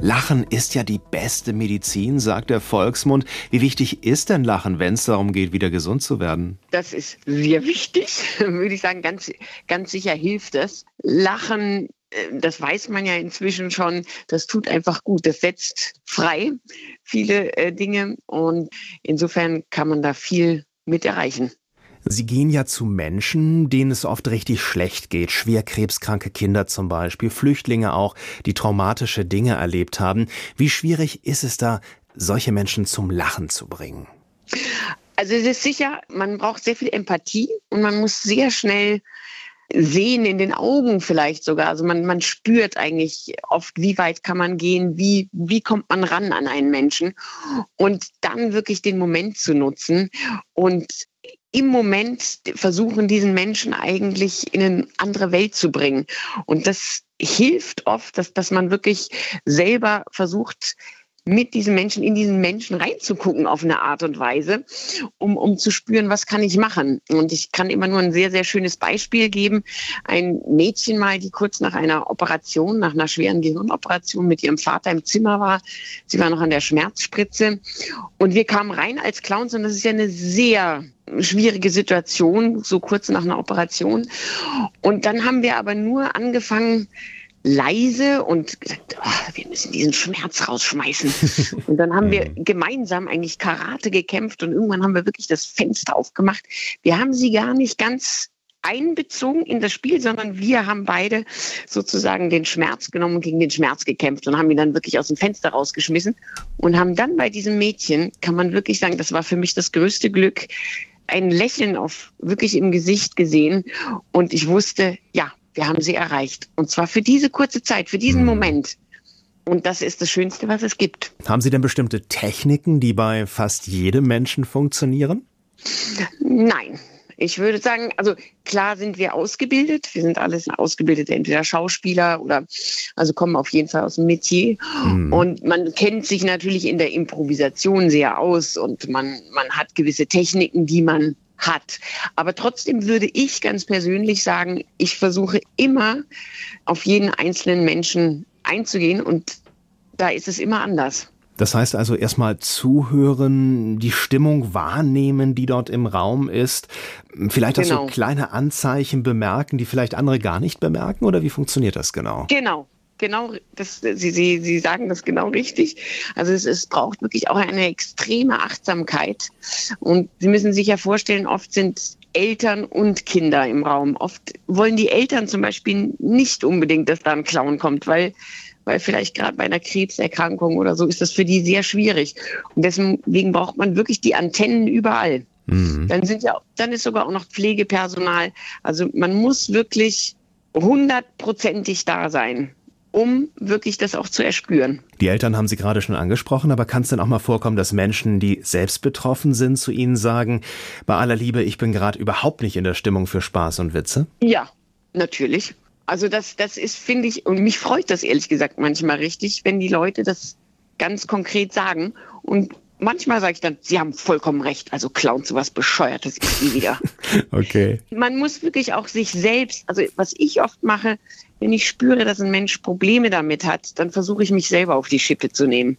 Lachen ist ja die beste Medizin, sagt der Volksmund. Wie wichtig ist denn Lachen, wenn es darum geht, wieder gesund zu werden? Das ist sehr wichtig, würde ich sagen. Ganz, ganz sicher hilft es. Lachen, das weiß man ja inzwischen schon, das tut einfach gut. Das setzt frei viele Dinge und insofern kann man da viel mit erreichen. Sie gehen ja zu Menschen, denen es oft richtig schlecht geht. Schwer krebskranke Kinder zum Beispiel, Flüchtlinge auch, die traumatische Dinge erlebt haben. Wie schwierig ist es da, solche Menschen zum Lachen zu bringen? Also es ist sicher, man braucht sehr viel Empathie und man muss sehr schnell sehen, in den Augen vielleicht sogar. Also man spürt eigentlich oft, wie weit kann man gehen, wie kommt man ran an einen Menschen und dann wirklich den Moment zu nutzen und im Moment versuchen, diesen Menschen eigentlich in eine andere Welt zu bringen. Und das hilft oft, dass man wirklich selber versucht, mit diesen Menschen, in diesen Menschen reinzugucken auf eine Art und Weise, um zu spüren, was kann ich machen. Und ich kann immer nur ein sehr, sehr schönes Beispiel geben. Ein Mädchen mal, die kurz nach einer Operation, nach einer schweren Gehirnoperation mit ihrem Vater im Zimmer war. Sie war noch an der Schmerzspritze. Und wir kamen rein als Clowns und das ist ja eine sehr schwierige Situation, so kurz nach einer Operation. Und dann haben wir aber nur angefangen, leise und gesagt, wir müssen diesen Schmerz rausschmeißen. Und dann haben wir gemeinsam eigentlich Karate gekämpft und irgendwann haben wir wirklich das Fenster aufgemacht. Wir haben sie gar nicht ganz einbezogen in das Spiel, sondern wir haben beide sozusagen den Schmerz genommen und gegen den Schmerz gekämpft und haben ihn dann wirklich aus dem Fenster rausgeschmissen und haben dann bei diesem Mädchen, kann man wirklich sagen, das war für mich das größte Glück, ein Lächeln auf wirklich im Gesicht gesehen und ich wusste, ja, wir haben sie erreicht. Und zwar für diese kurze Zeit, für diesen Moment. Und das ist das Schönste, was es gibt. Haben Sie denn bestimmte Techniken, die bei fast jedem Menschen funktionieren? Nein. Ich würde sagen, also klar sind wir ausgebildet. Wir sind alles ausgebildete, entweder Schauspieler oder also kommen auf jeden Fall aus dem Metier. Und man kennt sich natürlich in der Improvisation sehr aus und man hat gewisse Techniken, die man hat. Aber trotzdem würde ich ganz persönlich sagen, ich versuche immer auf jeden einzelnen Menschen einzugehen und da ist es immer anders. Das heißt also erstmal zuhören, die Stimmung wahrnehmen, die dort im Raum ist, vielleicht auch so kleine Anzeichen bemerken, die vielleicht andere gar nicht bemerken, oder wie funktioniert das genau? Genau, Sie sagen das genau richtig. Also es braucht wirklich auch eine extreme Achtsamkeit. Und Sie müssen sich ja vorstellen, oft sind Eltern und Kinder im Raum. Oft wollen die Eltern zum Beispiel nicht unbedingt, dass da ein Clown kommt, weil vielleicht gerade bei einer Krebserkrankung oder so ist das für die sehr schwierig. Und deswegen braucht man wirklich die Antennen überall. Dann ist sogar auch noch Pflegepersonal. Also man muss wirklich 100%ig da sein, um wirklich das auch zu erspüren. Die Eltern haben Sie gerade schon angesprochen, aber kann es denn auch mal vorkommen, dass Menschen, die selbst betroffen sind, zu Ihnen sagen, bei aller Liebe, ich bin gerade überhaupt nicht in der Stimmung für Spaß und Witze? Ja, natürlich. Also das ist, finde ich, und mich freut das ehrlich gesagt manchmal richtig, wenn die Leute das ganz konkret sagen. Und manchmal sage ich dann, Sie haben vollkommen recht, also Clown, sowas Bescheuertes ist nie wieder. Okay. Man muss wirklich auch sich selbst, also was ich oft mache, wenn ich spüre, dass ein Mensch Probleme damit hat, dann versuche ich mich selber auf die Schippe zu nehmen.